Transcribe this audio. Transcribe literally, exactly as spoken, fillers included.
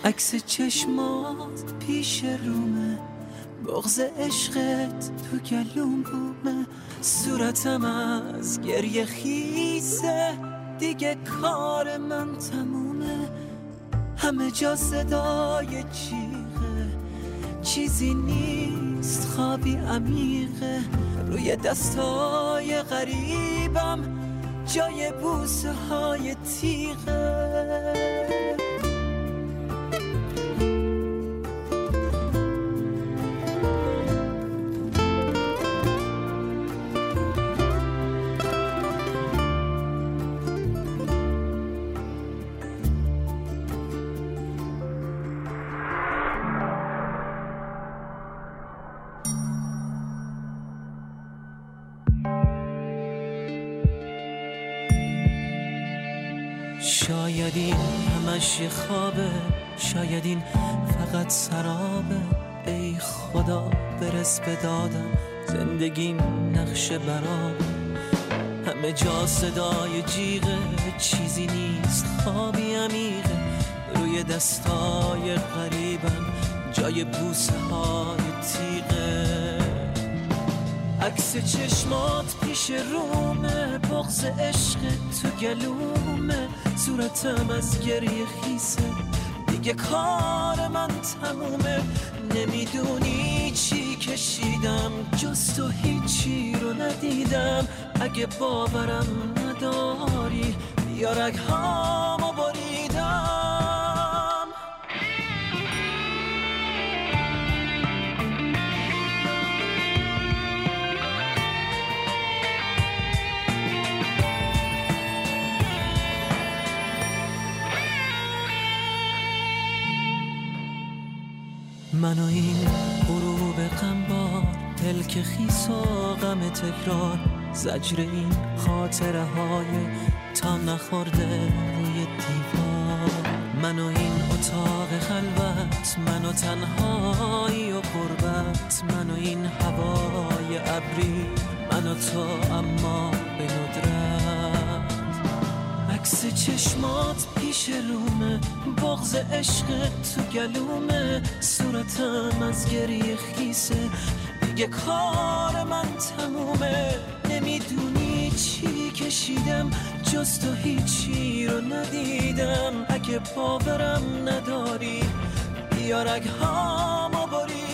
عکس چشمات پیش رومه، بغض عشقت تو گلوم بومه، صورتم از گریه خیسه، دیگه کار من تمومه. همه جا صدای جیغه، چیزی نیست خوابی عمیقه، روی دستای غریبم جای بوسه های تیغه. شاید این همش یه خوابه، شاید این فقط سرابه. ای خدا برس به دادم، زندگیم نقش برام. همه جا صدای جیغه، چیزی نیست خوابی عمیقه، روی دستای غریبم جای بوسه های تیغه. عکس چشمات پیش رومه، بغض عشق تو گلومه، صورتم از گریه خیسه، دیگه کار من تمومه. نمیدونی چی کشیدم، جز تو هیچی رو ندیدم. اگه باورم نداری بیا رگهامو بریدم. من و این غروب غمبار، دل که خیس و غم تکرار، زجر این خاطره های تا نخورده روی دیوار. من و این اتاق خلوت، من و تنهایی و غربت، من و این هوای ابری، من و تو اما به ندرت. عکس چشمات پیش رومه، بغض عشق تو گلومه، صورتم از گریه خیسه، دیگه کار من تمومه. نمیدونی چی کشیدم، جز تو هیچی رو ندیدم. اگه باورم نداری بیا رگهامو بریدم.